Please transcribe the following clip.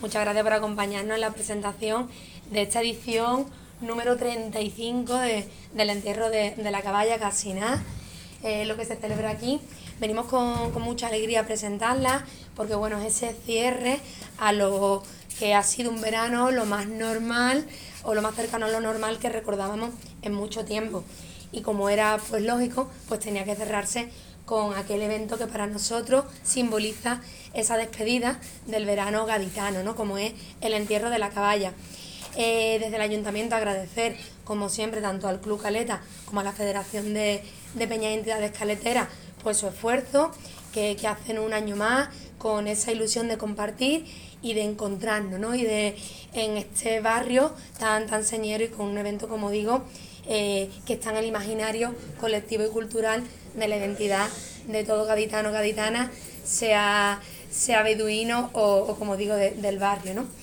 Muchas gracias por acompañarnos en la presentación de esta edición número 35 del entierro de la caballa Casiná, lo que se celebra aquí. Venimos con mucha alegría a presentarla porque bueno, es ese cierre a lo que ha sido un verano lo más normal o lo más cercano a lo normal que recordábamos en mucho tiempo. Y como era pues lógico, pues tenía que cerrarse con aquel evento que para nosotros simboliza esa despedida del verano gaditano, ¿no? Como es el entierro de la caballa. Desde el Ayuntamiento agradecer, como siempre, tanto al Club Caleta como a la Federación de Peñas y Entidades Caleteras, pues su esfuerzo que hacen un año más con esa ilusión de compartir y de encontrarnos, ¿no? Y de en este barrio tan señero y con un evento, como digo, que está en el imaginario colectivo y cultural de la identidad de todo gaditano o gaditana, sea beduino o como digo, del barrio, ¿no?